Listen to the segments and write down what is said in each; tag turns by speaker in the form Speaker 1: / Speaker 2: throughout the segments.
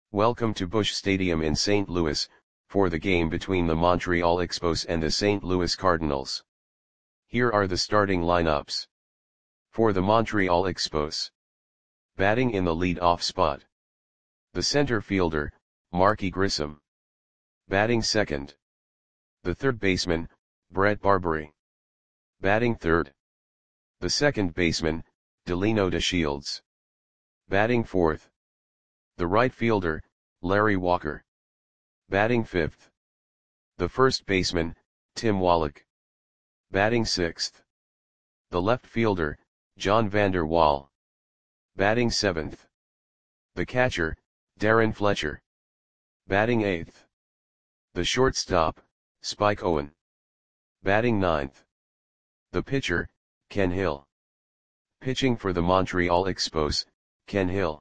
Speaker 1: Welcome to Busch Stadium in St. Louis, for the game between the Montreal Expos and the St. Louis Cardinals. Here are the starting lineups. For the Montreal Expos. Batting in the lead-off spot. The center fielder, Marky Grissom. Batting second. The third baseman, Brett Barberie. Batting third. The second baseman, Delino DeShields. Batting fourth. The right fielder, Larry Walker. Batting fifth. The first baseman, Tim Wallach. Batting sixth. The left fielder, John Vander Wal. Batting seventh. The catcher, Darren Fletcher. Batting eighth. The shortstop, Spike Owen. Batting ninth. The pitcher, Ken Hill. Pitching for the Montreal Expos, Ken Hill.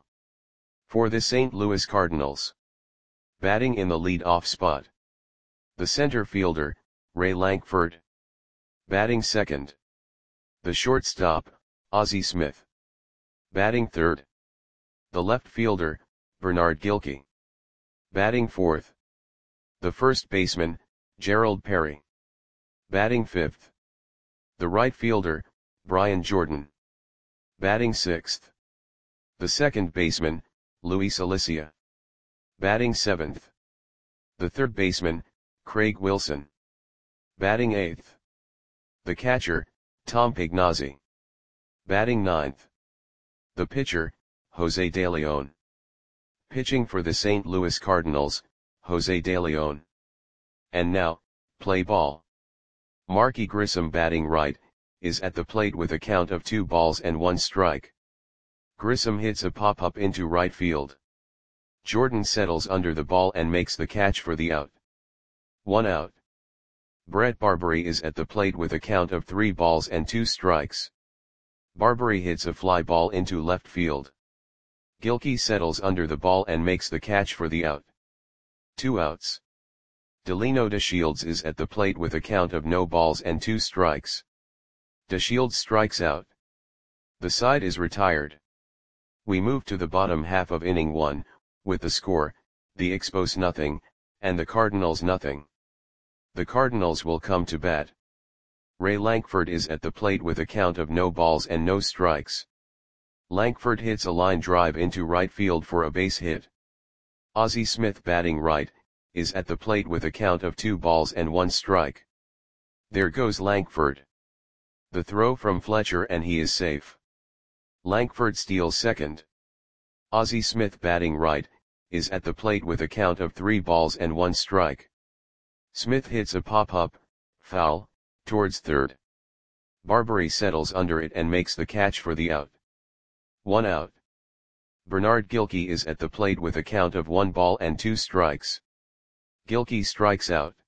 Speaker 1: For the St. Louis Cardinals. Batting in the lead-off spot. The center fielder, Ray Lankford. Batting second. The shortstop, Ozzie Smith. Batting third. The left fielder, Bernard Gilkey. Batting fourth. The first baseman, Gerald Perry. Batting fifth. The right fielder, Brian Jordan. Batting sixth. The second baseman, Luis Alicia. Batting seventh. The third baseman, Craig Wilson. Batting eighth. The catcher, Tom Pignazzi. Batting ninth. The pitcher, Jose De Leon. Pitching for the St. Louis Cardinals, Jose De Leon. And now, play ball. Marky Grissom batting right, is at the plate with a count of 2-1 strike. Grissom hits a pop-up into right field. Jordan settles under the ball and makes the catch for the out. 1 out. Brett Barberie is at the plate with a count of 3-2 strikes. Barberie hits a fly ball into left field. Gilkey settles under the ball and makes the catch for the out. 2 outs. Delino DeShields is at the plate with a count of 0-2 strikes. DeShields strikes out. The side is retired. We move to the bottom half of inning 1, with the score, the Expos 0, and the Cardinals 0. The Cardinals will come to bat. Ray Lankford is at the plate with a count of 0 balls and no strikes. Lankford hits a line drive into right field for a base hit. Ozzie Smith batting right, is at the plate with a count of 2-1 strike. There goes Lankford. The throw from Fletcher and he is safe. Lankford steals second. Ozzie Smith batting right, is at the plate with a count of 3-1 strike. Smith hits a pop-up, foul, towards third. Barberie settles under it and makes the catch for the out. 1 out. Bernard Gilkey is at the plate with a count of 1-2 strikes. Gilkey strikes out.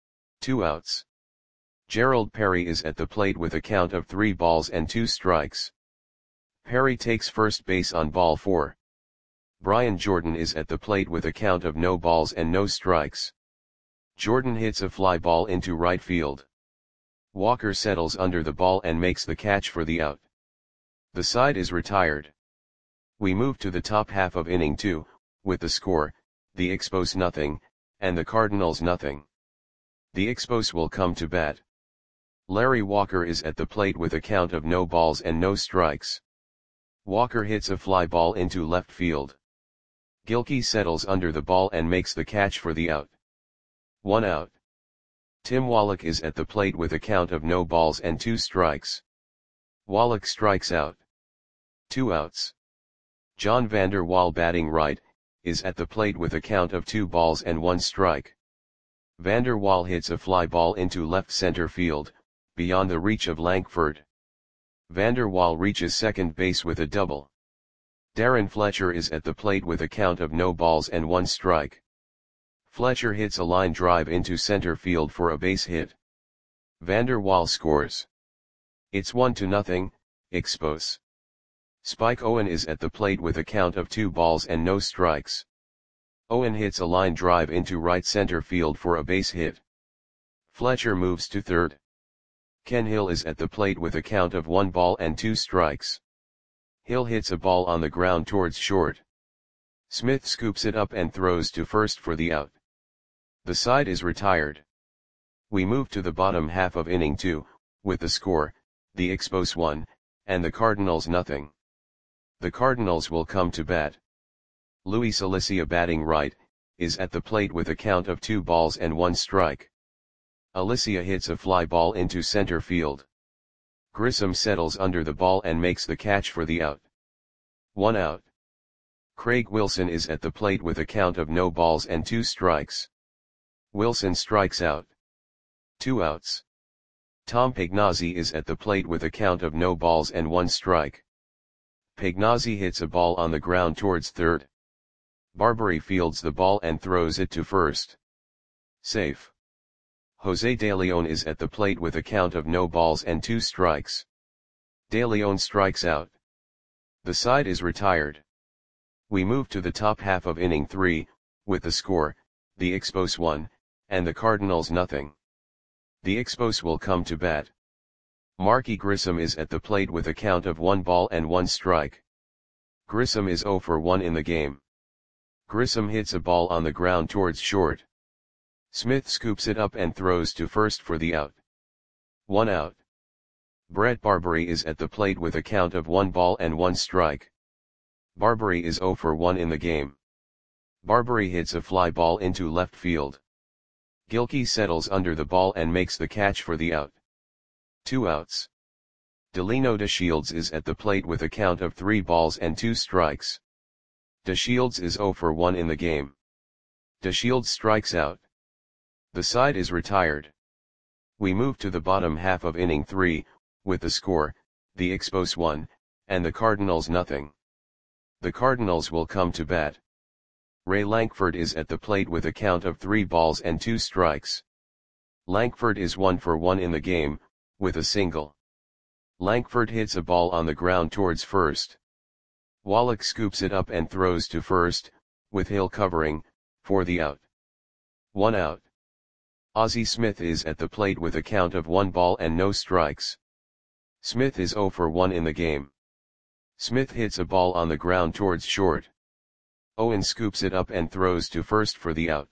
Speaker 1: 2 outs. Gerald Perry is at the plate with a count of 3-2 strikes. Perry takes first base on ball 4. Brian Jordan is at the plate with a count of 0 balls and no strikes. Jordan hits a fly ball into right field. Walker settles under the ball and makes the catch for the out. The side is retired. We move to the top half of inning 2, with the score, the Expos 0, and the Cardinals 0. The Expos will come to bat. Larry Walker is at the plate with a count of 0 balls and no strikes. Walker hits a fly ball into left field. Gilkey settles under the ball and makes the catch for the out. 1 out. Tim Wallach is at the plate with a count of 0 balls and 2 strikes. Wallach strikes out. 2 outs. John Vander Wal batting right, is at the plate with a count of 2-1 strike. Vander Wal hits a fly ball into left center field, beyond the reach of Lankford. Vander Wal reaches second base with a double. Darren Fletcher is at the plate with a count of 0-1 strike. Fletcher hits a line drive into center field for a base hit. Vander Wal scores. It's 1-0, Expos. Spike Owen is at the plate with a count of 2 balls and no strikes. Owen hits a line drive into right center field for a base hit. Fletcher moves to third. Ken Hill is at the plate with a count of 1 ball and 2 strikes. Hill hits a ball on the ground towards short. Smith scoops it up and throws to first for the out. The side is retired. We move to the bottom half of inning 2, with the score, the Expos 1, and the Cardinals nothing. The Cardinals will come to bat. Luis Alicia batting right, is at the plate with a count of 2 balls and 1 strike. Alicia hits a fly ball into center field. Grissom settles under the ball and makes the catch for the out. 1 out. Craig Wilson is at the plate with a count of no balls and 2 strikes. Wilson strikes out. 2 outs. Tom Pagnozzi is at the plate with a count of no balls and 1 strike. Pagnozzi hits a ball on the ground towards third. Barbary fields the ball and throws it to first. Safe. Jose De Leon is at the plate with a count of no balls and 2 strikes. De Leon strikes out. The side is retired. We move to the top half of inning 3, with the score, the Expos 1, and the Cardinals nothing. The Expos will come to bat. Marky Grissom is at the plate with a count of 1 ball and 1 strike. Grissom is 0 for 1 in the game. Grissom hits a ball on the ground towards short. Smith scoops it up and throws to first for the out. 1 out. Brett Barbary is at the plate with a count of 1 ball and 1 strike. Barbary is 0 for 1 in the game. Barbary hits a fly ball into left field. Gilkey settles under the ball and makes the catch for the out. 2 outs. Delino DeShields is at the plate with a count of 3 balls and 2 strikes. DeShields is 0 for 1 in the game. DeShields strikes out. The side is retired. We move to the bottom half of inning 3, with the score, the Expos 1, and the Cardinals nothing. The Cardinals will come to bat. Ray Lankford is at the plate with a count of 3 balls and 2 strikes. Lankford is 1 for 1 in the game, with a single. Lankford hits a ball on the ground towards first. Wallach scoops it up and throws to first, with Hill covering, for the out. 1 out. Ozzie Smith is at the plate with a count of 1 ball and no strikes. Smith is 0 for 1 in the game. Smith hits a ball on the ground towards short. Owen scoops it up and throws to first for the out.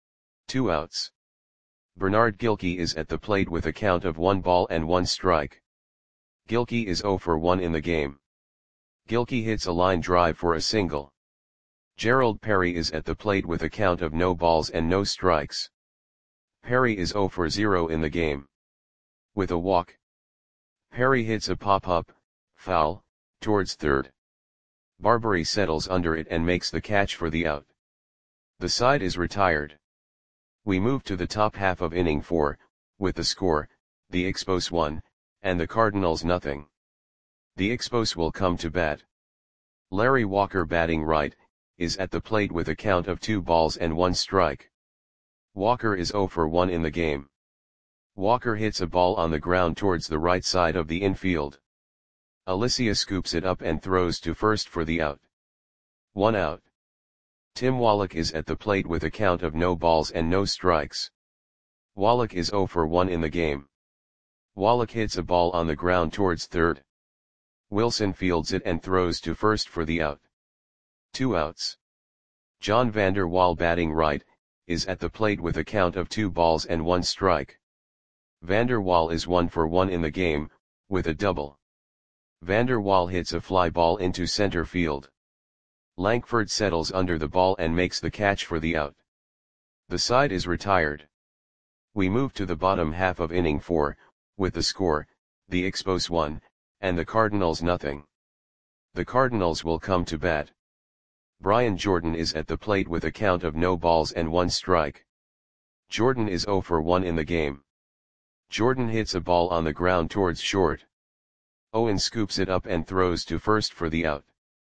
Speaker 1: 2 outs. Bernard Gilkey is at the plate with a count of 1 ball and 1 strike. Gilkey is 0 for 1 in the game. Gilkey hits a line drive for a single. Gerald Perry is at the plate with a count of no balls and no strikes. Perry is 0 for 0 in the game. With a walk. Perry hits a pop-up, foul, towards third. Barbary settles under it and makes the catch for the out. The side is retired. We move to the top half of inning 4, with the score, the Expos 1, and the Cardinals nothing. The Expos will come to bat. Larry Walker batting right, is at the plate with a count of 2 balls and 1 strike. Walker is 0 for 1 in the game. Walker hits a ball on the ground towards the right side of the infield. Alicia scoops it up and throws to first for the out. 1 out. Tim Wallach is at the plate with a count of no balls and no strikes. Wallach is 0 for 1 in the game. Wallach hits a ball on the ground towards third. Wilson fields it and throws to first for the out. 2 outs. John Vander Wal batting right, is at the plate with a count of 2 balls and 1 strike. Vander Wal is 1 for 1 in the game, with a double. Vander Wal hits a fly ball into center field. Lankford settles under the ball and makes the catch for the out. The side is retired. We move to the bottom half of inning 4, with the score, the Expos 1, and the Cardinals nothing. The Cardinals will come to bat. Brian Jordan is at the plate with a count of no balls and 1 strike. Jordan is 0 for 1 in the game. Jordan hits a ball on the ground towards short. Owen scoops it up and throws to first for the out.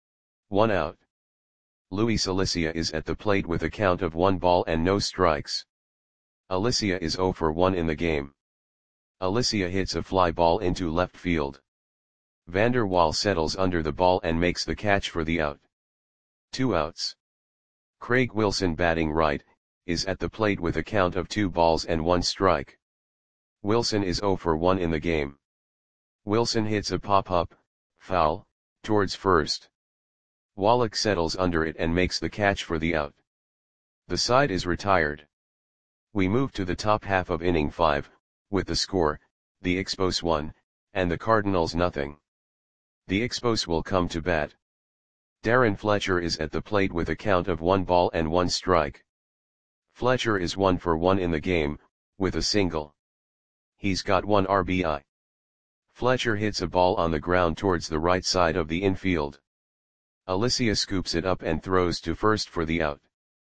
Speaker 1: 1 out. Luis Alicia is at the plate with a count of 1 ball and no strikes. Alicia is 0 for 1 in the game. Alicia hits a fly ball into left field. Vander Wal settles under the ball and makes the catch for the out. 2 outs. Craig Wilson batting right, is at the plate with a count of 2 balls and 1 strike. Wilson is 0 for 1 in the game. Wilson hits a pop-up, foul, towards first. Wallach settles under it and makes the catch for the out. The side is retired. We move to the top half of inning 5, with the score, the Expos 1, and the Cardinals nothing. The Expos will come to bat. Darren Fletcher is at the plate with a count of 1 ball and 1 strike. Fletcher is 1 for 1 in the game, with a single. He's got 1 RBI. Fletcher hits a ball on the ground towards the right side of the infield. Alicia scoops it up and throws to first for the out.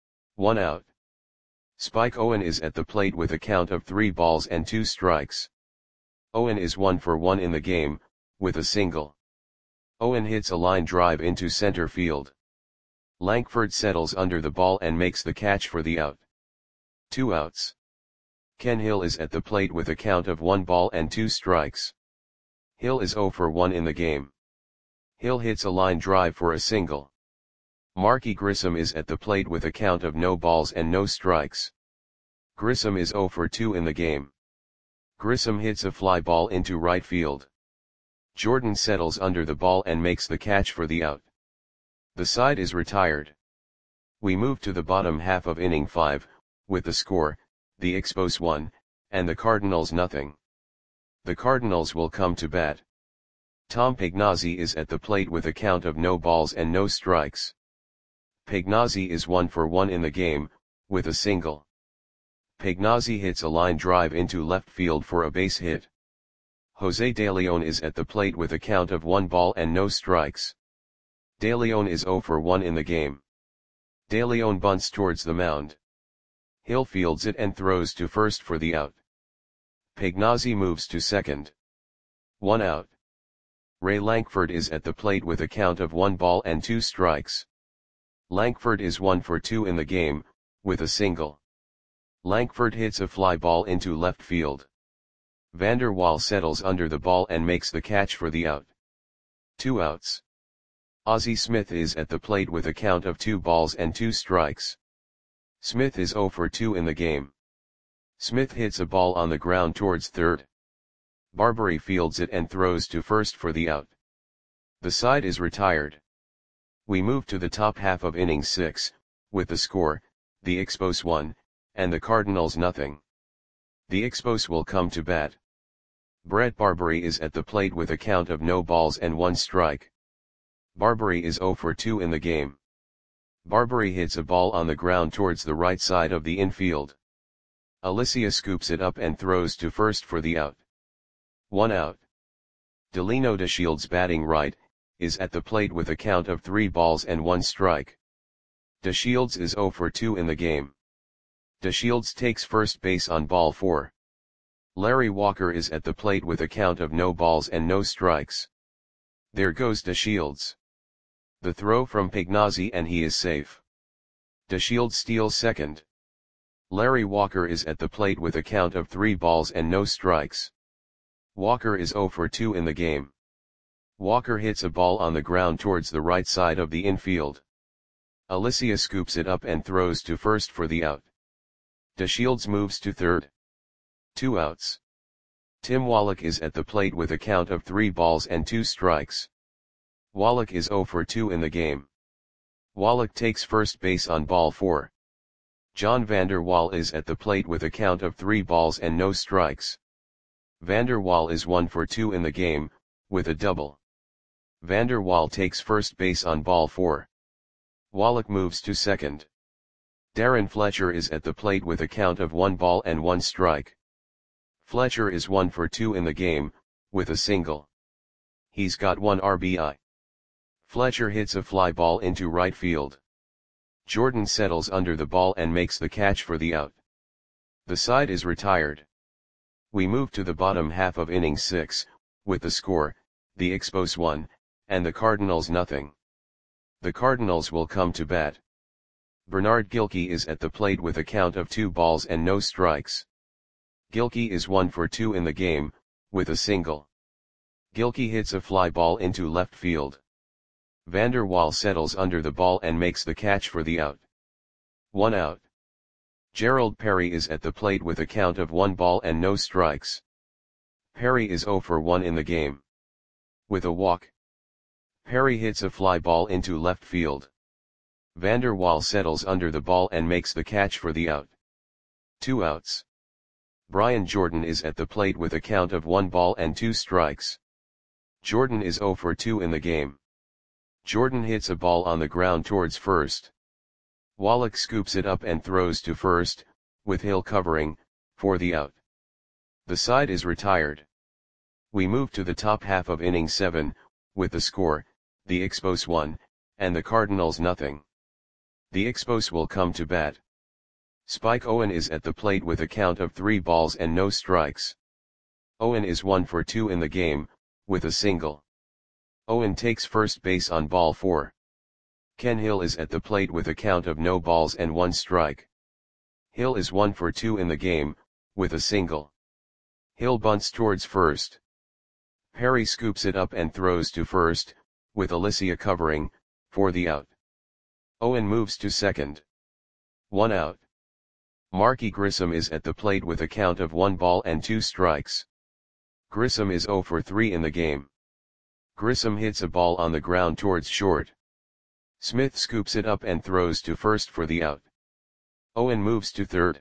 Speaker 1: 1 out. Spike Owen is at the plate with a count of 3 balls and 2 strikes. Owen is 1 for 1 in the game, with a single. Owen hits a line drive into center field. Lankford settles under the ball and makes the catch for the out. 2 outs. Ken Hill is at the plate with a count of 1 ball and 2 strikes. Hill is 0 for 1 in the game. Hill hits a line drive for a single. Marky Grissom is at the plate with a count of no balls and no strikes. Grissom is 0 for 2 in the game. Grissom hits a fly ball into right field. Jordan settles under the ball and makes the catch for the out. The side is retired. We move to the bottom half of inning 5, with the score, the Expos 1, and the Cardinals nothing. The Cardinals will come to bat. Tom Pagnozzi is at the plate with a count of no balls and no strikes. Pagnozzi is 1 for 1 in the game, with a single. Pagnozzi hits a line drive into left field for a base hit. Jose De Leon is at the plate with a count of 1 ball and no strikes. De Leon is 0 for 1 in the game. De Leon bunts towards the mound. Hill fields it and throws to first for the out. Pagnozzi moves to second. 1 out. Ray Lankford is at the plate with a count of 1 ball and 2 strikes. Lankford is 1 for 2 in the game, with a single. Lankford hits a fly ball into left field. Vander Waal settles under the ball and makes the catch for the out. 2 outs. Ozzie Smith is at the plate with a count of 2 balls and 2 strikes. Smith is 0 for 2 in the game. Smith hits a ball on the ground towards third. Barbary fields it and throws to first for the out. The side is retired. We move to the top half of inning 6, with the score, the Expos 1, and the Cardinals nothing. The Expos will come to bat. Brett Barbary is at the plate with a count of no balls and 1 strike. Barbary is 0 for 2 in the game. Barbary hits a ball on the ground towards the right side of the infield. Alicia scoops it up and throws to first for the out. 1 out. Delino DeShields batting right, is at the plate with a count of 3 balls and 1 strike. DeShields is 0 for 2 in the game. DeShields takes first base on ball 4. Larry Walker is at the plate with a count of no balls and no strikes. There goes DeShields. The throw from Pagnozzi and he is safe. DeShields steals second. Larry Walker is at the plate with a count of 3 balls and no strikes. Walker is 0 for 2 in the game. Walker hits a ball on the ground towards the right side of the infield. Alicia scoops it up and throws to first for the out. DeShields moves to third. 2 outs. Tim Wallach is at the plate with a count of 3 balls and 2 strikes. Wallach is 0 for 2 in the game. Wallach takes first base on ball 4. John Vander Waal is at the plate with a count of 3 balls and no strikes. Vander Waal is 1 for 2 in the game, with a double. Vander Waal takes first base on ball 4. Wallach moves to second. Darren Fletcher is at the plate with a count of 1 ball and 1 strike. Fletcher is 1 for 2 in the game, with a single. He's got 1 RBI. Fletcher hits a fly ball into right field. Jordan settles under the ball and makes the catch for the out. The side is retired. We move to the bottom half of inning 6, with the score, the Expos 1, and the Cardinals nothing. The Cardinals will come to bat. Bernard Gilkey is at the plate with a count of 2 balls and no strikes. Gilkey is 1 for 2 in the game, with a single. Gilkey hits a fly ball into left field. Vander Waal settles under the ball and makes the catch for the out. 1 out. Gerald Perry is at the plate with a count of 1 ball and no strikes. Perry is 0 for 1 in the game. With a walk. Perry hits a fly ball into left field. Vander Waal settles under the ball and makes the catch for the out. 2 outs. Brian Jordan is at the plate with a count of 1 ball and 2 strikes. Jordan is 0 for 2 in the game. Jordan hits a ball on the ground towards first. Wallach scoops it up and throws to first, with Hill covering, for the out. The side is retired. We move to the top half of inning 7, with the score, the Expos 1, and the Cardinals nothing. The Expos will come to bat. Spike Owen is at the plate with a count of 3 balls and no strikes. Owen is 1 for 2 in the game, with a single. Owen takes first base on ball 4. Ken Hill is at the plate with a count of no balls and 1 strike. Hill is 1 for 2 in the game, with a single. Hill bunts towards first. Perry scoops it up and throws to first, with Alicia covering, for the out. Owen moves to second. 1 out. Marky Grissom is at the plate with a count of 1 ball and 2 strikes. Grissom is 0 for 3 in the game. Grissom hits a ball on the ground towards short. Smith scoops it up and throws to first for the out. Owen moves to third.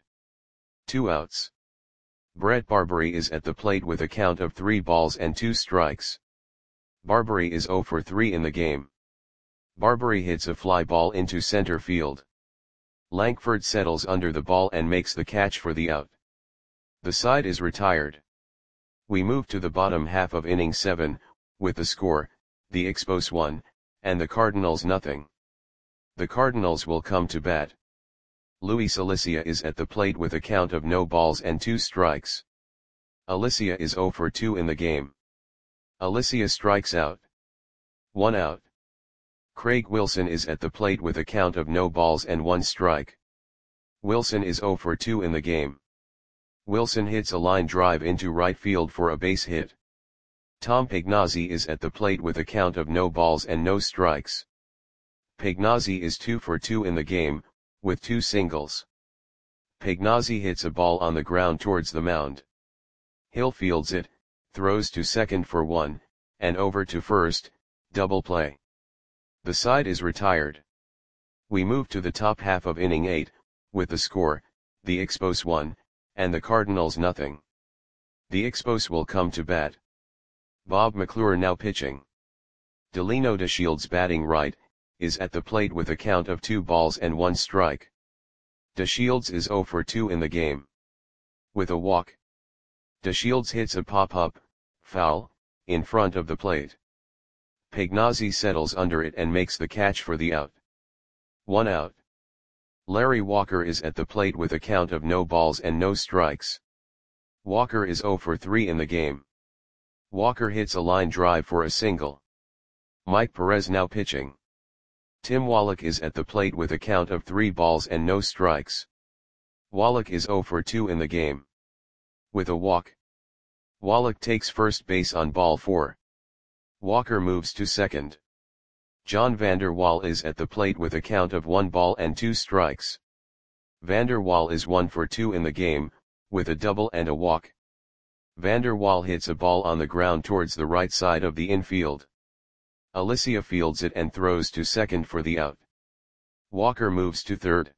Speaker 1: 2 outs. Brett Barbary is at the plate with a count of 3 balls and 2 strikes. Barbary is 0 for 3 in the game. Barbary hits a fly ball into center field. Lankford settles under the ball and makes the catch for the out. The side is retired. We move to the bottom half of inning 7, with the score, the Expos 1, and the Cardinals nothing. The Cardinals will come to bat. Luis Alicia is at the plate with a count of no balls and 2 strikes. Alicia is 0 for 2 in the game. Alicia strikes out. 1 out. Craig Wilson is at the plate with a count of no balls and 1 strike. Wilson is 0 for 2 in the game. Wilson hits a line drive into right field for a base hit. Tom Pagnozzi is at the plate with a count of no balls and no strikes. Pagnozzi is 2 for 2 in the game, with 2 singles. Pagnozzi hits a ball on the ground towards the mound. Hill fields it, throws to second for 1, and over to first, double play. The side is retired. We move to the top half of inning 8, with the score, the Expos 1, and the Cardinals nothing. The Expos will come to bat. Bob McClure now pitching. Delino DeShields batting right, is at the plate with a count of 2 balls and 1 strike. DeShields is 0 for 2 in the game. With a walk. DeShields hits a pop-up, foul, in front of the plate. Pagnozzi settles under it and makes the catch for the out. 1 out. Larry Walker is at the plate with a count of no balls and no strikes. Walker is 0 for 3 in the game. Walker hits a line drive for a single. Mike Perez now pitching. Tim Wallach is at the plate with a count of 3 balls and no strikes. Wallach is 0 for 2 in the game. With a walk. Wallach takes first base on ball 4. Walker moves to second. John Vander Waal is at the plate with a count of 1 ball and 2 strikes. Vander Waal is 1 for 2 in the game, with a double and a walk. Vander Waal hits a ball on the ground towards the right side of the infield. Alicia fields it and throws to second for the out. Walker moves to third.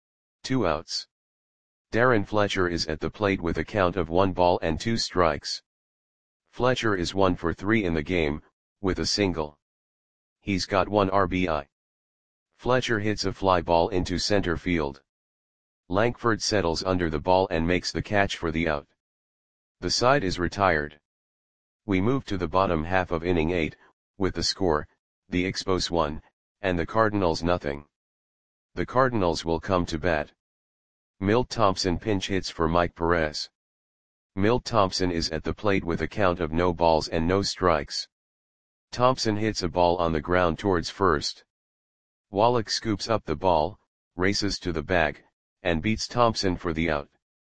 Speaker 1: 2 outs. Darren Fletcher is at the plate with a count of 1 ball and 2 strikes. Fletcher is 1 for 3 in the game, with a single. He's got 1 RBI. Fletcher hits a fly ball into center field. Lankford settles under the ball and makes the catch for the out. The side is retired. We move to the bottom half of inning 8, with the score, the Expos 1, and the Cardinals nothing. The Cardinals will come to bat. Milt Thompson pinch hits for Mike Perez. Milt Thompson is at the plate with a count of no balls and no strikes. Thompson hits a ball on the ground towards first. Wallach scoops up the ball, races to the bag, and beats Thompson for the out.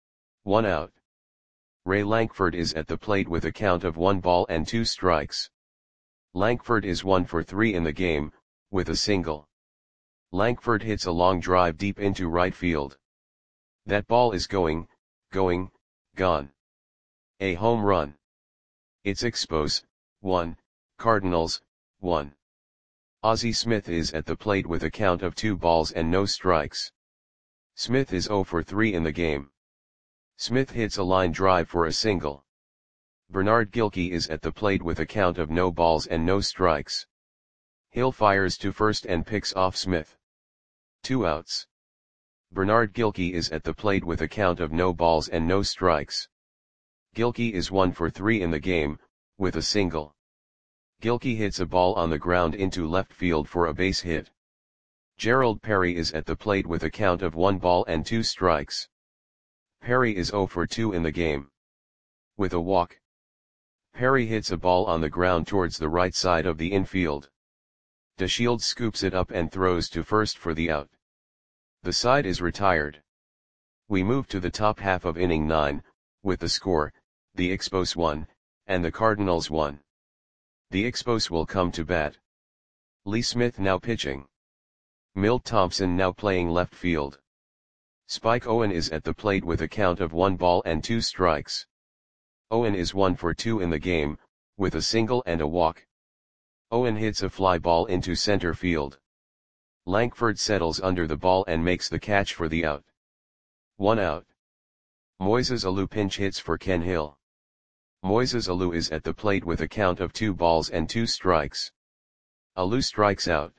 Speaker 1: 1 out. Ray Lankford is at the plate with a count of 1 ball and 2 strikes. Lankford is 1 for 3 in the game, with a single. Lankford hits a long drive deep into right field. That ball is gone. A home run. It's Expos, 1, Cardinals, 1. Ozzie Smith is at the plate with a count of 2 balls and no strikes. Smith is 0 for 3 in the game. Smith hits a line drive for a single. Bernard Gilkey is at the plate with a count of no balls and no strikes. Hill fires to first and picks off Smith. 2 outs. Bernard Gilkey is at the plate with a count of no balls and no strikes. Gilkey is 1 for 3 in the game, with a single. Gilkey hits a ball on the ground into left field for a base hit. Gerald Perry is at the plate with a count of 1 ball and 2 strikes. Perry is 0 for 2 in the game. With a walk. Perry hits a ball on the ground towards the right side of the infield. DeShields scoops it up and throws to first for the out. The side is retired. We move to the top half of inning 9, with the score, the Expos 1, and the Cardinals 1. The Expos will come to bat. Lee Smith now pitching. Milt Thompson now playing left field. Spike Owen is at the plate with a count of 1 ball and 2 strikes. Owen is 1 for 2 in the game, with a single and a walk. Owen hits a fly ball into center field. Lankford settles under the ball and makes the catch for the out. 1 out. Moises Alou pinch hits for Ken Hill. Moises Alou is at the plate with a count of 2 balls and 2 strikes. Alou strikes out.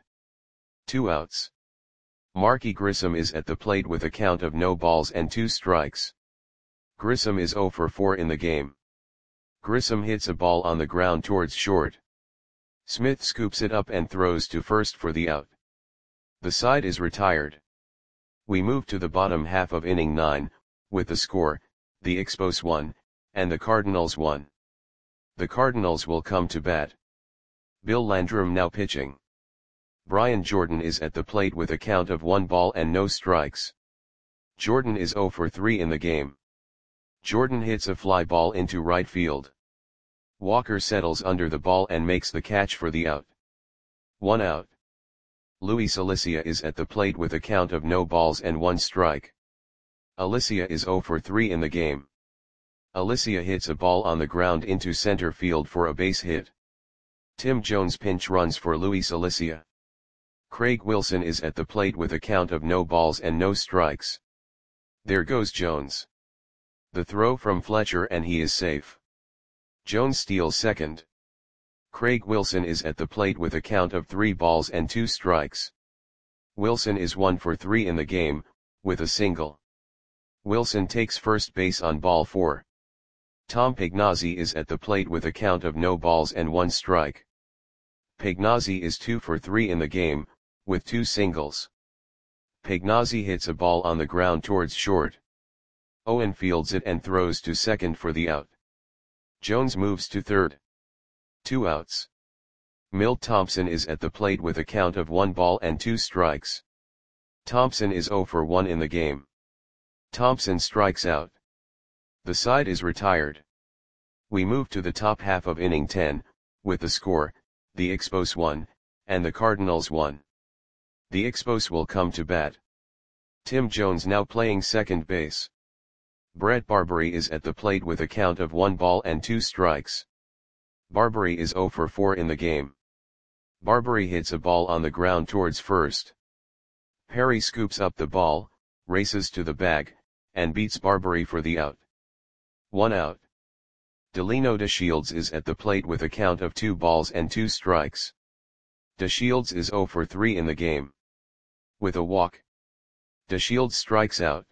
Speaker 1: 2 outs. Marky Grissom is at the plate with a count of no balls and 2 strikes. Grissom is 0 for 4 in the game. Grissom hits a ball on the ground towards short. Smith scoops it up and throws to first for the out. The side is retired. We move to the bottom half of inning 9, with the score, the Expos 1, and the Cardinals 1. The Cardinals will come to bat. Bill Landrum now pitching. Brian Jordan is at the plate with a count of 1 ball and no strikes. Jordan is 0 for 3 in the game. Jordan hits a fly ball into right field. Walker settles under the ball and makes the catch for the out. 1 out. Luis Alicia is at the plate with a count of no balls and 1 strike. Alicia is 0 for 3 in the game. Alicia hits a ball on the ground into center field for a base hit. Tim Jones pinch runs for Luis Alicia. Craig Wilson is at the plate with a count of no balls and no strikes. There goes Jones. The throw from Fletcher and he is safe. Jones steals second. Craig Wilson is at the plate with a count of 3 balls and 2 strikes. Wilson is 1 for 3 in the game, with a single. Wilson takes first base on ball 4. Tom Pagnozzi is at the plate with a count of no balls and 1 strike. Pagnozzi is 2 for 3 in the game, with 2 singles. Pagnozzi hits a ball on the ground towards short. Owen fields it and throws to second for the out. Jones moves to third. 2 outs. Milt Thompson is at the plate with a count of 1 ball and 2 strikes. Thompson is 0 for 1 in the game. Thompson strikes out. The side is retired. We move to the top half of inning 10, with the score, the Expos 1, and the Cardinals 1. The Expos will come to bat. Tim Jones now playing second base. Brett Barbary is at the plate with a count of 1 ball and 2 strikes. Barbary is 0 for 4 in the game. Barbary hits a ball on the ground towards first. Perry scoops up the ball, races to the bag, and beats Barbary for the out. 1 out. Delino DeShields is at the plate with a count of 2 balls and 2 strikes. DeShields is 0 for 3 in the game. With a walk. DeShields strikes out.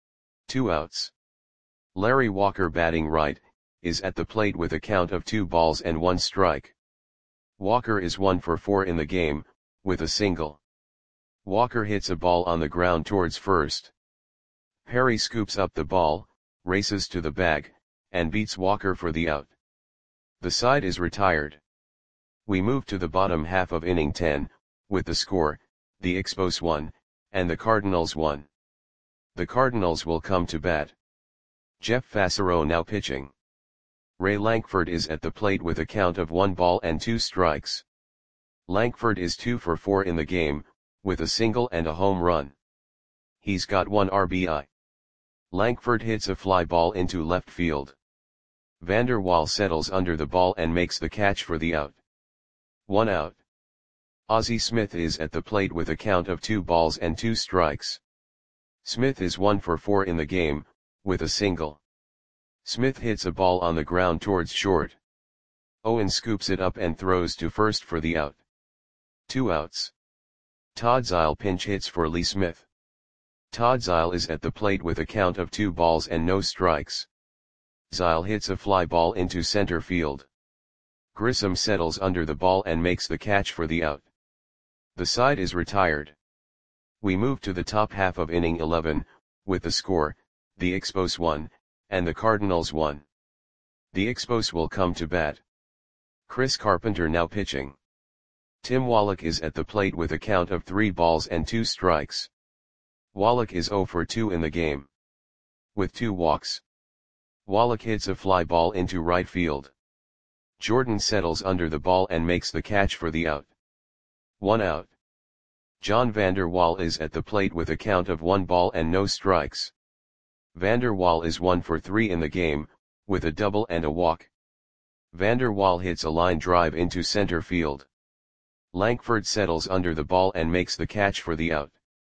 Speaker 1: 2 outs. Larry Walker batting right, is at the plate with a count of 2 balls and 1 strike. Walker is 1 for 4 in the game, with a single. Walker hits a ball on the ground towards first. Perry scoops up the ball, races to the bag, and beats Walker for the out. The side is retired. We move to the bottom half of inning 10, with the score, the Expos 1, and the Cardinals 1. The Cardinals will come to bat. Jeff Fassero now pitching. Ray Lankford is at the plate with a count of 1 ball and 2 strikes. Lankford is 2 for 4 in the game, with a single and a home run. He's got 1 RBI. Lankford hits a fly ball into left field. Vander Waal settles under the ball and makes the catch for the out. 1 out. Ozzie Smith is at the plate with a count of 2 balls and 2 strikes. Smith is 1 for 4 in the game, with a single. Smith hits a ball on the ground towards short. Owen scoops it up and throws to first for the out. 2 outs. Todd Zeile pinch hits for Lee Smith. Todd Zeile is at the plate with a count of 2 balls and no strikes. Zeile hits a fly ball into center field. Grissom settles under the ball and makes the catch for the out. The side is retired. We move to the top half of inning 11, with the score, the Expos 1, and the Cardinals 1. The Expos will come to bat. Chris Carpenter now pitching. Tim Wallach is at the plate with a count of 3 balls and 2 strikes. Wallach is 0 for 2 in the game. With 2 walks. Wallach hits a fly ball into right field. Jordan settles under the ball and makes the catch for the out. 1 out. John Vander Wal is at the plate with a count of 1 ball and no strikes. Vander Wal is 1 for 3 in the game, with a double and a walk. Vander Wal hits a line drive into center field. Lankford settles under the ball and makes the catch for the out.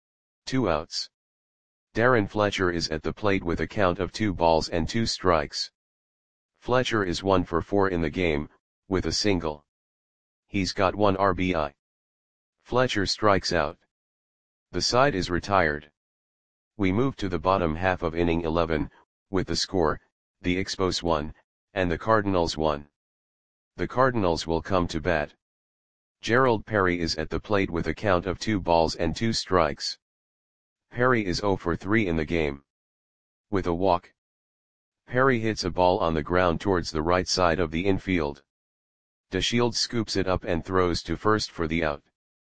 Speaker 1: 2 outs. Darren Fletcher is at the plate with a count of 2 balls and 2 strikes. Fletcher is 1 for 4 in the game, with a single. He's got 1 RBI. Fletcher strikes out. The side is retired. We move to the bottom half of inning 11, with the score, the Expos 1, and the Cardinals 1. The Cardinals will come to bat. Gerald Perry is at the plate with a count of 2 balls and 2 strikes. Perry is 0 for 3 in the game. With a walk. Perry hits a ball on the ground towards the right side of the infield. DeShields scoops it up and throws to first for the out.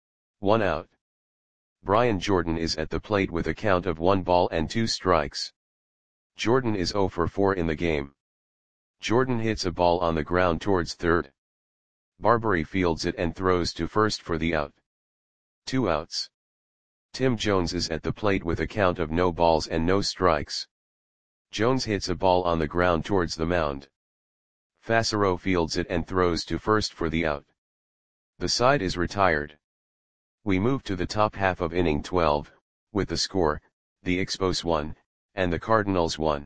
Speaker 1: 1 out. Brian Jordan is at the plate with a count of 1 ball and 2 strikes. Jordan is 0 for 4 in the game. Jordan hits a ball on the ground towards third. Barbary fields it and throws to first for the out. 2 outs. Tim Jones is at the plate with a count of no balls and no strikes. Jones hits a ball on the ground towards the mound. Fassero fields it and throws to first for the out. The side is retired. We move to the top half of inning 12, with the score, the Expos 1, and the Cardinals 1.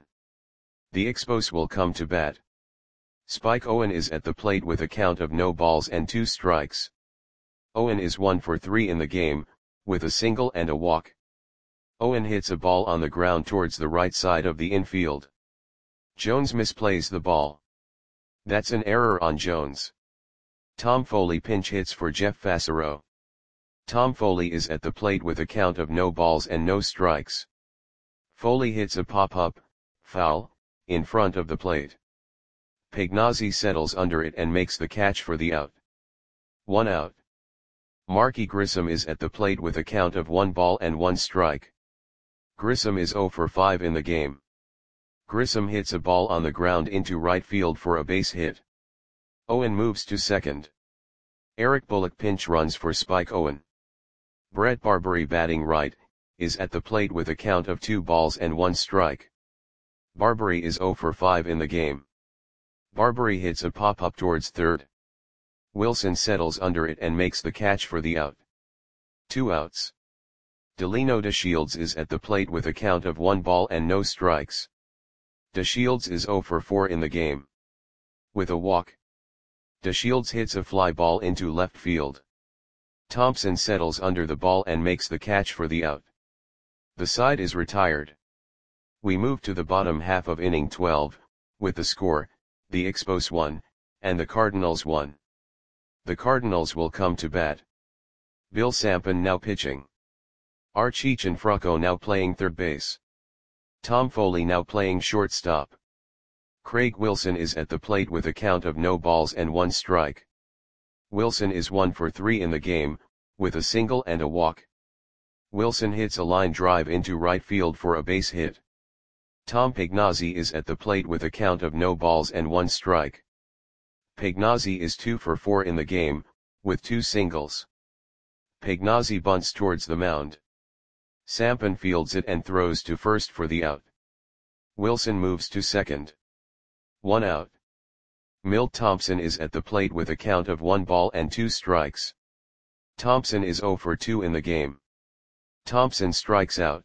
Speaker 1: The Expos will come to bat. Spike Owen is at the plate with a count of no balls and 2 strikes. Owen is 1 for 3 in the game, with a single and a walk. Owen hits a ball on the ground towards the right side of the infield. Jones misplays the ball. That's an error on Jones. Tom Foley pinch hits for Jeff Fassero. Tom Foley is at the plate with a count of no balls and no strikes. Foley hits a pop-up, foul, in front of the plate. Pagnozzi settles under it and makes the catch for the out. 1 out. Marky Grissom is at the plate with a count of 1 ball and 1 strike. Grissom is 0 for 5 in the game. Grissom hits a ball on the ground into right field for a base hit. Owen moves to second. Eric Bullock pinch runs for Spike Owen. Brett Barbary batting right, is at the plate with a count of 2 balls and 1 strike. Barbary is 0 for 5 in the game. Barbary hits a pop-up towards third. Wilson settles under it and makes the catch for the out. 2 outs. Delino DeShields is at the plate with a count of 1 ball and no strikes. DeShields is 0 for 4 in the game. With a walk. DeShields hits a fly ball into left field. Thompson settles under the ball and makes the catch for the out. The side is retired. We move to the bottom half of inning 12, with the score, the Expos 1, and the Cardinals 1. The Cardinals will come to bat. Bill Sampen now pitching. Archie Cianfrocco now playing third base. Tom Foley now playing shortstop. Craig Wilson is at the plate with a count of no balls and 1 strike. Wilson is 1 for 3 in the game, with a single and a walk. Wilson hits a line drive into right field for a base hit. Tom Pagnozzi is at the plate with a count of no balls and 1 strike. Pagnozzi is 2 for 4 in the game, with 2 singles. Pagnozzi bunts towards the mound. Sampen fields it and throws to first for the out. Wilson moves to second. 1 out. Milt Thompson is at the plate with a count of 1 ball and 2 strikes. Thompson is 0 for 2 in the game. Thompson strikes out.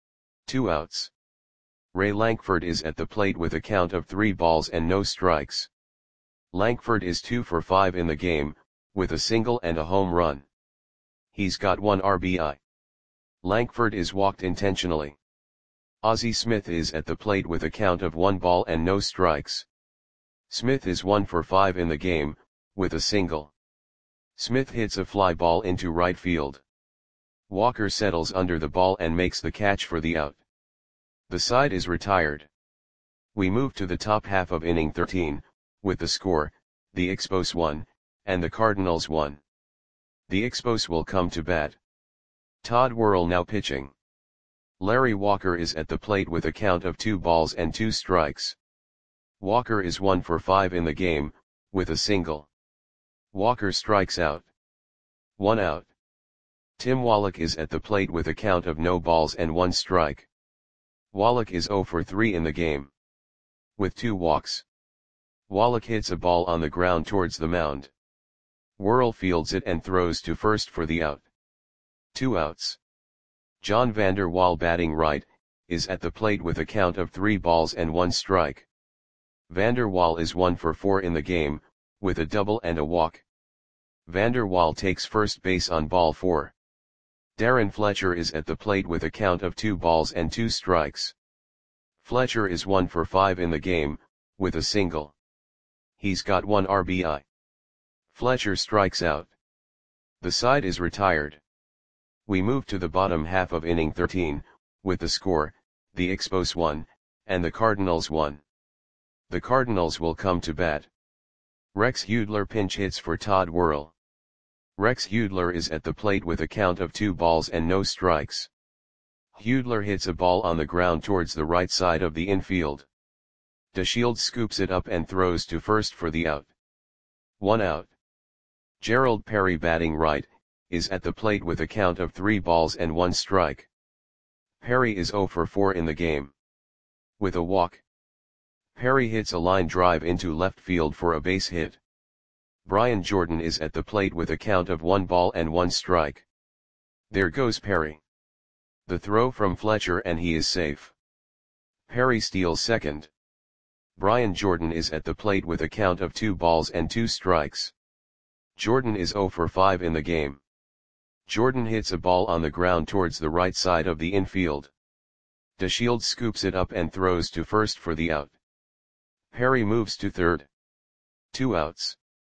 Speaker 1: 2 outs. Ray Lankford is at the plate with a count of 3 balls and no strikes. Lankford is 2 for 5 in the game, with a single and a home run. He's got 1 RBI. Lankford is walked intentionally. Ozzie Smith is at the plate with a count of 1 ball and no strikes. Smith is 1 for 5 in the game, with a single. Smith hits a fly ball into right field. Walker settles under the ball and makes the catch for the out. The side is retired. We move to the top half of inning 13, with the score, the Expos 1, and the Cardinals 1. The Expos will come to bat. Todd Worrell now pitching. Larry Walker is at the plate with a count of 2 balls and 2 strikes. Walker is 1 for 5 in the game, with a single. Walker strikes out. 1 out. Tim Wallach is at the plate with a count of no balls and 1 strike. Wallach is 0 for 3 in the game. With 2 walks. Wallach hits a ball on the ground towards the mound. Worrell fields it and throws to first for the out. 2 outs. John Vander Wal, batting right, is at the plate with a count of 3 balls and 1 strike. Vander Wal is 1 for 4 in the game, with a double and a walk. Vander Wal takes first base on ball 4. Darren Fletcher is at the plate with a count of 2 balls and 2 strikes. Fletcher is 1 for 5 in the game, with a single. He's got 1 RBI. Fletcher strikes out. The side is retired. We move to the bottom half of inning 13, with the score, the Expos 1, and the Cardinals 1. The Cardinals will come to bat. Rex Hudler pinch hits for Todd Worrell. Rex Hudler is at the plate with a count of 2 balls and no strikes. Hudler hits a ball on the ground towards the right side of the infield. DeShields scoops it up and throws to first for the out. 1 out. Gerald Perry, batting right, is at the plate with a count of 3 balls and 1 strike. Perry is 0 for 4 in the game. With a walk. Perry hits a line drive into left field for a base hit. Brian Jordan is at the plate with a count of 1 ball and 1 strike. There goes Perry. The throw from Fletcher and he is safe. Perry steals second. Brian Jordan is at the plate with a count of 2 balls and 2 strikes. Jordan is 0 for 5 in the game. Jordan hits a ball on the ground towards the right side of the infield. DeShields scoops it up and throws to first for the out. Perry moves to third. 2 outs.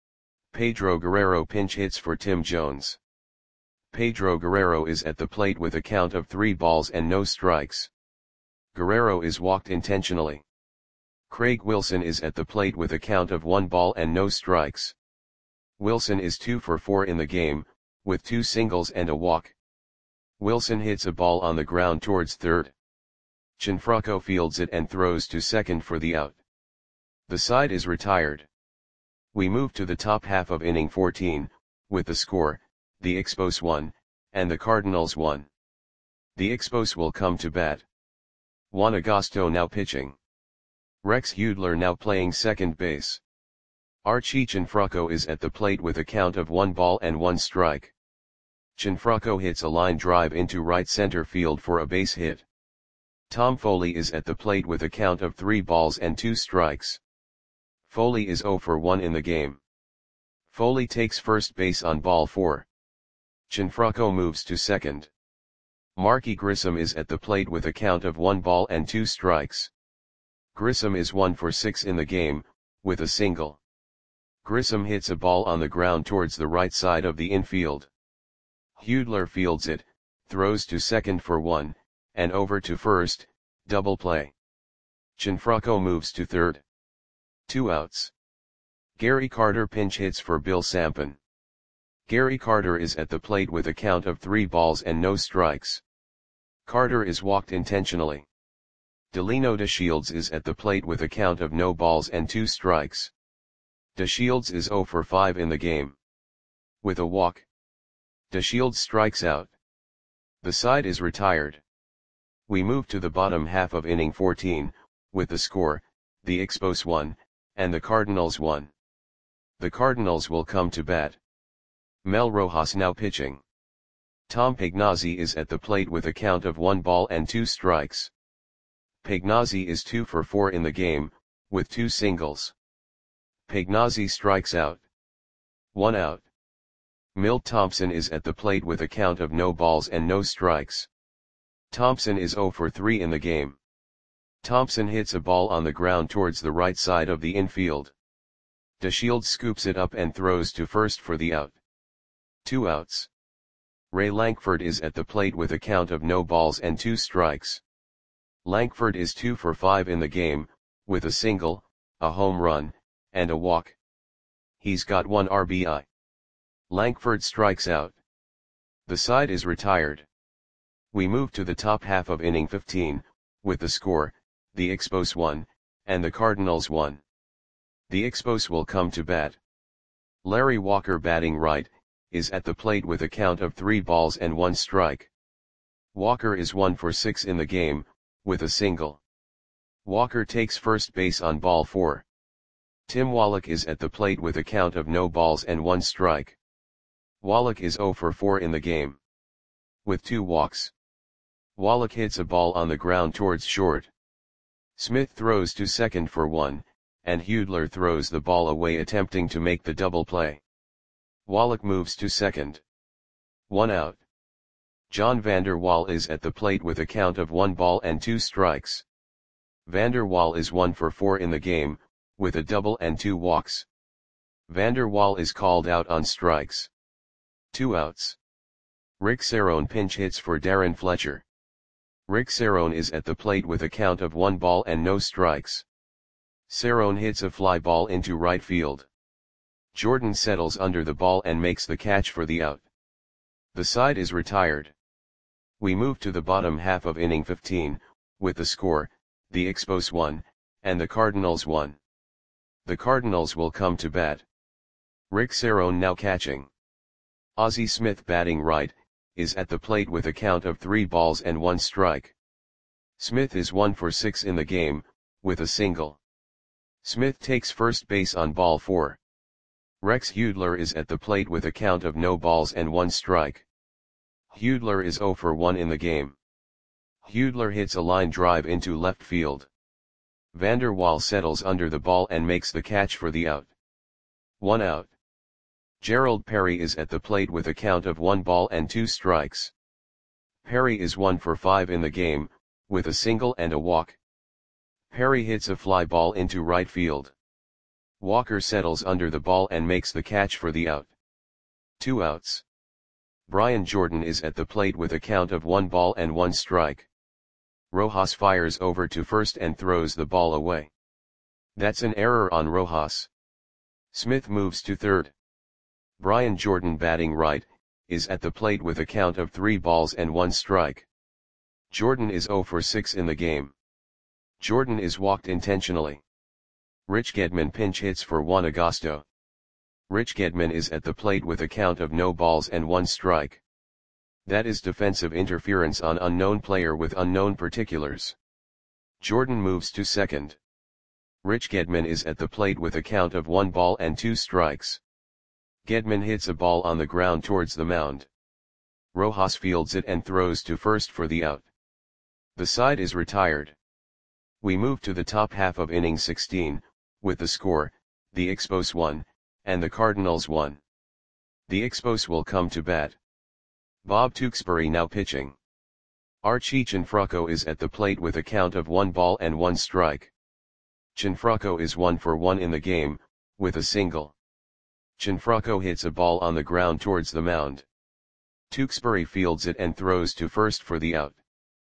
Speaker 1: Pedro Guerrero pinch hits for Tim Jones. Pedro Guerrero is at the plate with a count of 3 balls and no strikes. Guerrero is walked intentionally. Craig Wilson is at the plate with a count of 1 ball and no strikes. Wilson is 2 for 4 in the game, with 2 singles and a walk. Wilson hits a ball on the ground towards third. Gianfranco fields it and throws to second for the out. The side is retired. We move to the top half of inning 14, with the score, the Expos 1, and the Cardinals 1. The Expos will come to bat. Juan Agosto now pitching. Rex Hudler now playing second base. Archie Gianfranco is at the plate with a count of 1 ball and 1 strike. Gianfranco hits a line drive into right center field for a base hit. Tom Foley is at the plate with a count of 3 balls and 2 strikes. Foley is 0 for 1 in the game. Foley takes first base on ball 4. Gianfranco moves to second. Marky Grissom is at the plate with a count of 1 ball and 2 strikes. Grissom is 1 for 6 in the game, with a single. Grissom hits a ball on the ground towards the right side of the infield. Hudler fields it, throws to second for 1, and over to first, double play. Gianfranco moves to third. 2 outs. Gary Carter pinch hits for Bill Sampen. Gary Carter is at the plate with a count of 3 balls and no strikes. Carter is walked intentionally. Delino DeShields is at the plate with a count of no balls and 2 strikes. DeShields is 0 for 5 in the game. With a walk. DeShields strikes out. The side is retired. We move to the bottom half of inning 14, with the score, the Expos 1, and the Cardinals 1. The Cardinals will come to bat. Mel Rojas now pitching. Tom Pagnozzi is at the plate with a count of 1 ball and 2 strikes. Pagnozzi is 2 for 4 in the game, with 2 singles. Pagnozzi strikes out. 1 out. Milt Thompson is at the plate with a count of no balls and no strikes. Thompson is 0 for 3 in the game. Thompson hits a ball on the ground towards the right side of the infield. DeShields scoops it up and throws to first for the out. 2 outs. Ray Lankford is at the plate with a count of no balls and 2 strikes. Lankford is 2 for 5 in the game, with a single, a home run, and a walk. He's got 1 RBI. Lankford strikes out. The side is retired. We move to the top half of inning 15, with the score, the Expos 1, and the Cardinals 1. The Expos will come to bat. Larry Walker batting right, is at the plate with a count of 3 balls and 1 strike. Walker is 1 for 6 in the game, with a single. Walker takes first base on ball 4. Tim Wallach is at the plate with a count of no balls and 1 strike. Wallach is 0 for 4 in the game, with 2 walks. Wallach hits a ball on the ground towards short. Smith throws to second for 1, and Hudler throws the ball away attempting to make the double play. Wallach moves to second. 1 out. John Vander Wal is at the plate with a count of 1 ball and 2 strikes. Vander Wal is 1 for 4 in the game, with a double and 2 walks. Vander Wal is called out on strikes. 2 outs. Rick Cerrone pinch hits for Darren Fletcher. Rick Cerrone is at the plate with a count of 1 ball and no strikes. Cerrone hits a fly ball into right field. Jordan settles under the ball and makes the catch for the out. The side is retired. We move to the bottom half of inning 15, with the score, the Expos 1, and the Cardinals 1. The Cardinals will come to bat. Rick Cerrone now catching. Ozzie Smith batting right, is at the plate with a count of 3 balls and 1 strike. Smith is 1 for 6 in the game, with a single. Smith takes first base on ball 4. Rex Hudler is at the plate with a count of no balls and 1 strike. Hudler is 0 for 1 in the game. Hudler hits a line drive into left field. Vander Wal settles under the ball and makes the catch for the out. 1 out. Gerald Perry is at the plate with a count of 1 ball and 2 strikes. Perry is 1 for 5 in the game, with a single and a walk. Perry hits a fly ball into right field. Walker settles under the ball and makes the catch for the out. 2 outs. Brian Jordan is at the plate with a count of 1 ball and 1 strike. Rojas fires over to first and throws the ball away. That's an error on Rojas. Smith moves to third. Brian Jordan batting right, is at the plate with a count of 3 balls and 1 strike. Jordan is 0 for 6 in the game. Jordan is walked intentionally. Rich Gedman pinch hits for Juan Agosto. Rich Gedman is at the plate with a count of no balls and 1 strike. That is defensive interference on unknown player with unknown particulars. Jordan moves to second. Rich Gedman is at the plate with a count of 1 ball and 2 strikes. Gedman hits a ball on the ground towards the mound. Rojas fields it and throws to first for the out. The side is retired. We move to the top half of inning 16, with the score, the Expos 1, and the Cardinals 1. The Expos will come to bat. Bob Tewksbury now pitching. Archie Cianfrocco is at the plate with a count of 1 ball and 1 strike. Cianfrocco is 1 for 1 in the game, with a single. Cianfrocco hits a ball on the ground towards the mound. Tewksbury fields it and throws to first for the out.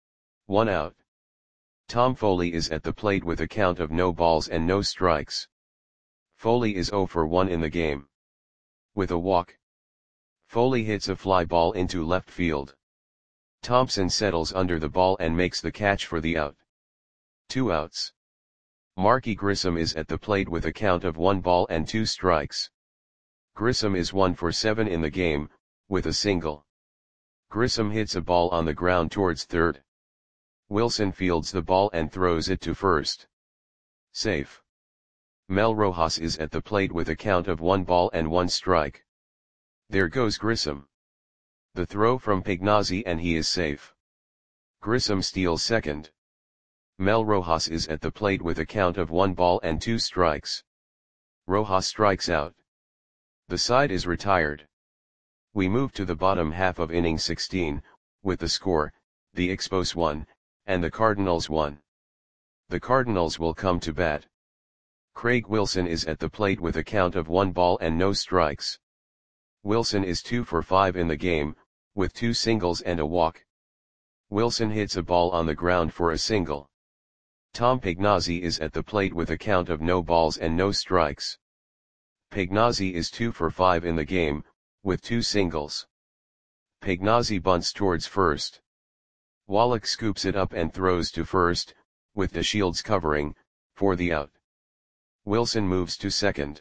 Speaker 1: 1 out. Tom Foley is at the plate with a count of no balls and no strikes. Foley is 0 for 1 in the game, with a walk. Foley hits a fly ball into left field. Thompson settles under the ball and makes the catch for the out. 2 outs. Marky Grissom is at the plate with a count of 1 ball and 2 strikes. Grissom is 1 for 7 in the game, with a single. Grissom hits a ball on the ground towards third. Wilson fields the ball and throws it to first. Safe. Mel Rojas is at the plate with a count of 1 ball and 1 strike. There goes Grissom. The throw from Pignazzi and he is safe. Grissom steals second. Mel Rojas is at the plate with a count of 1 ball and 2 strikes. Rojas strikes out. The side is retired. We move to the bottom half of inning 16, with the score, the Expos 1, and the Cardinals 1. The Cardinals will come to bat. Craig Wilson is at the plate with a count of 1 ball and no strikes. Wilson is 2 for 5 in the game, with 2 singles and a walk. Wilson hits a ball on the ground for a single. Tom Pignazzi is at the plate with a count of no balls and no strikes. Pignazzi is 2 for 5 in the game, with 2 singles. Pignazzi bunts towards first. Wallach scoops it up and throws to first, with DeShields covering, for the out. Wilson moves to second.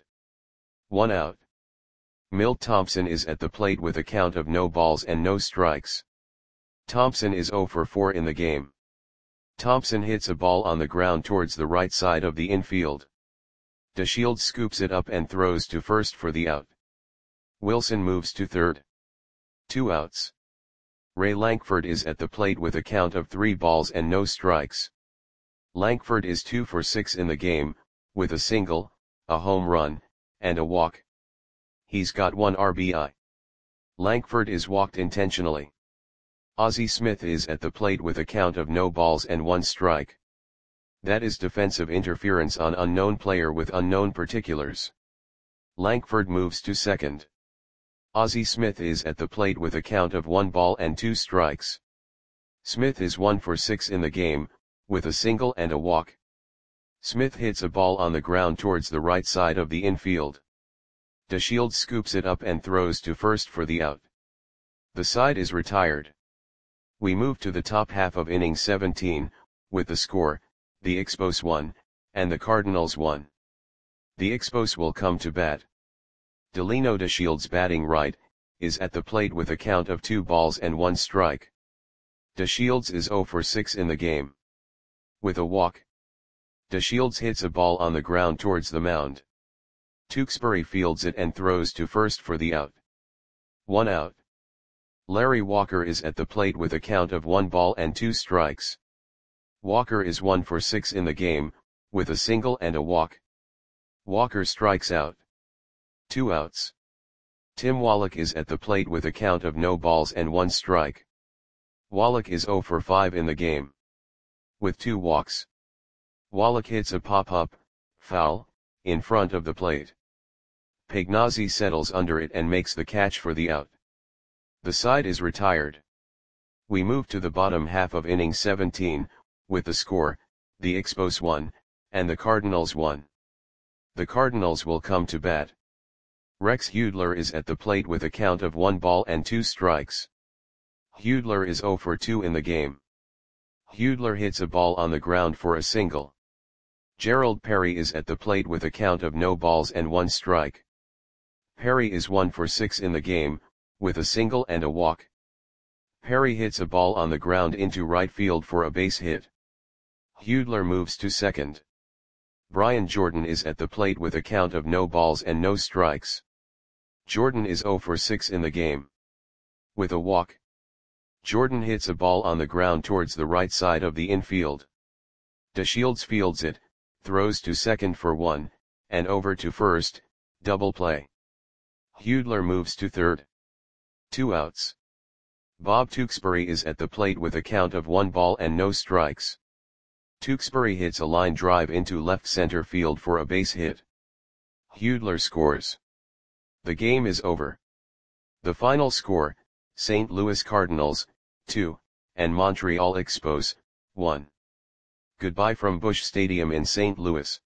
Speaker 1: 1 out. Milt Thompson is at the plate with a count of no balls and no strikes. Thompson is 0 for 4 in the game. Thompson hits a ball on the ground towards the right side of the infield. DeShields scoops it up and throws to first for the out. Wilson moves to third. 2 outs. Ray Lankford is at the plate with a count of 3 balls and no strikes. Lankford is 2 for 6 in the game, with a single, a home run, and a walk. He's got 1 RBI. Lankford is walked intentionally. Ozzie Smith is at the plate with a count of no balls and 1 strike. That is defensive interference on unknown player with unknown particulars. Lankford moves to second. Ozzie Smith is at the plate with a count of 1 ball and 2 strikes. Smith is 1 for 6 in the game, with a single and a walk. Smith hits a ball on the ground towards the right side of the infield. DeShields scoops it up and throws to first for the out. The side is retired. We move to the top half of inning 17, with the score, the Expos 1, and the Cardinals 1. The Expos will come to bat. Delino DeShields, batting right, is at the plate with a count of 2 balls and 1 strike. DeShields is 0 for 6 in the game. With a walk. DeShields hits a ball on the ground towards the mound. Tewksbury fields it and throws to first for the out. 1 out. Larry Walker is at the plate with a count of 1 ball and 2 strikes. Walker is 1 for 6 in the game, with a single and a walk. Walker strikes out. 2 outs. Tim Wallach is at the plate with a count of no balls and 1 strike. Wallach is 0 for 5 in the game. With 2 walks. Wallach hits a pop-up, foul, in front of the plate. Pignazzi settles under it and makes the catch for the out. The side is retired. We move to the bottom half of inning 17, with the score, the Expos 1, and the Cardinals 1. The Cardinals will come to bat. Rex Hudler is at the plate with a count of 1 ball and 2 strikes. Hudler is 0 for 2 in the game. Hudler hits a ball on the ground for a single. Gerald Perry is at the plate with a count of no balls and 1 strike. Perry is 1 for 6 in the game, with a single and a walk. Perry hits a ball on the ground into right field for a base hit. Hudler moves to second. Brian Jordan is at the plate with a count of no balls and no strikes. Jordan is 0 for 6 in the game. With a walk. Jordan hits a ball on the ground towards the right side of the infield. DeShields fields it, throws to second for 1, and over to first, double play. Hudler moves to third. 2 outs. Bob Tewksbury is at the plate with a count of 1 ball and no strikes. Tewksbury hits a line drive into left center field for a base hit. Hudler scores. The game is over. The final score, St. Louis Cardinals, 2, and Montreal Expos, 1. Goodbye from Busch Stadium in St. Louis.